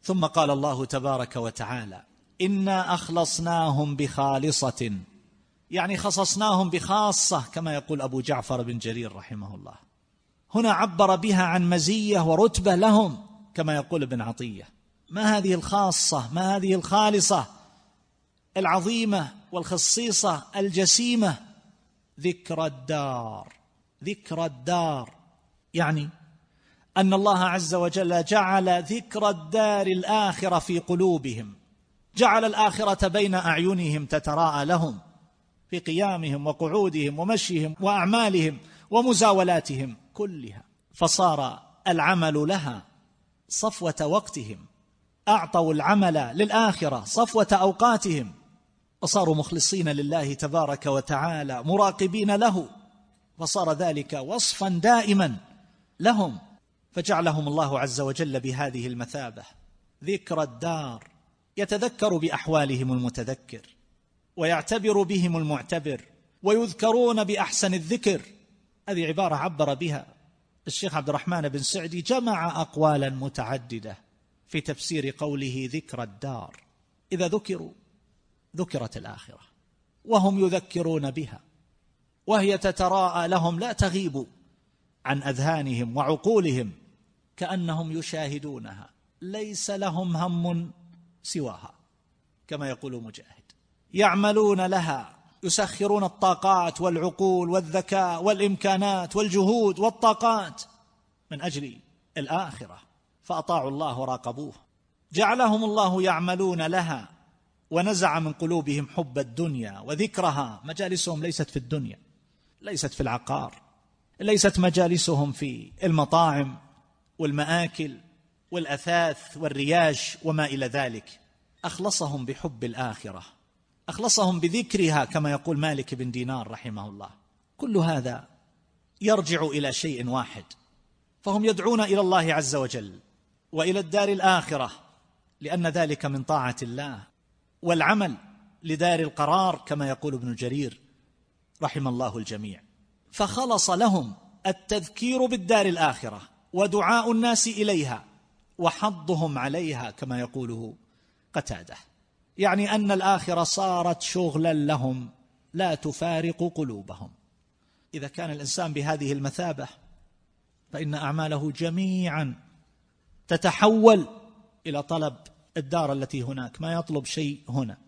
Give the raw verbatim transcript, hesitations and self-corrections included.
ثم قال الله تبارك وتعالى: إنا أخلصناهم بخالصة، يعني خصصناهم بخاصة، كما يقول أبو جعفر بن جرير رحمه الله. هنا عبر بها عن مزية ورتبة لهم، كما يقول ابن عطية. ما هذه الخاصة، ما هذه الخالصة العظيمة والخصيصة الجسيمة؟ ذكر الدار. ذكر الدار يعني أن الله عز وجل جعل ذكر الدار الآخرة في قلوبهم، جعل الآخرة بين أعينهم تتراءى لهم في قيامهم وقعودهم ومشيهم وأعمالهم ومزاولاتهم كلها، فصار العمل لها صفوة وقتهم، أعطوا العمل للآخرة صفوة أوقاتهم، وصاروا مخلصين لله تبارك وتعالى مراقبين له، فصار ذلك وصفا دائما لهم، فجعلهم الله عز وجل بهذه المثابة. ذكر الدار، يتذكر بأحوالهم المتذكر، ويعتبر بهم المعتبر، ويذكرون بأحسن الذكر. هذه عبارة عبر بها الشيخ عبد الرحمن بن سعدي، جمع أقوالا متعددة في تفسير قوله ذكر الدار. إذا ذكروا ذكرت الآخرة، وهم يذكرون بها، وهي تتراءى لهم لا تغيب عن أذهانهم وعقولهم، كأنهم يشاهدونها، ليس لهم هم سواها، كما يقول مجاهد. يعملون لها، يسخرون الطاقات والعقول والذكاء والإمكانات والجهود والطاقات من أجل الآخرة، فأطاعوا الله وراقبوه. جعلهم الله يعملون لها، ونزع من قلوبهم حب الدنيا وذكرها. مجالسهم ليست في الدنيا، ليست في العقار، ليست مجالسهم في المطاعم والمآكل والأثاث والرياش وما إلى ذلك. أخلصهم بحب الآخرة، أخلصهم بذكرها، كما يقول مالك بن دينار رحمه الله. كل هذا يرجع إلى شيء واحد، فهم يدعون إلى الله عز وجل وإلى الدار الآخرة، لأن ذلك من طاعة الله، والعمل لدار القرار، كما يقول ابن جرير رحم الله الجميع. فخلص لهم التذكير بالدار الآخرة، ودعاء الناس إليها، وحضهم عليها، كما يقوله قتادة، يعني أن الآخرة صارت شغلا لهم لا تفارق قلوبهم. إذا كان الإنسان بهذه المثابة، فإن أعماله جميعا تتحول إلى طلب الدار التي هناك، ما يطلب شيء هنا.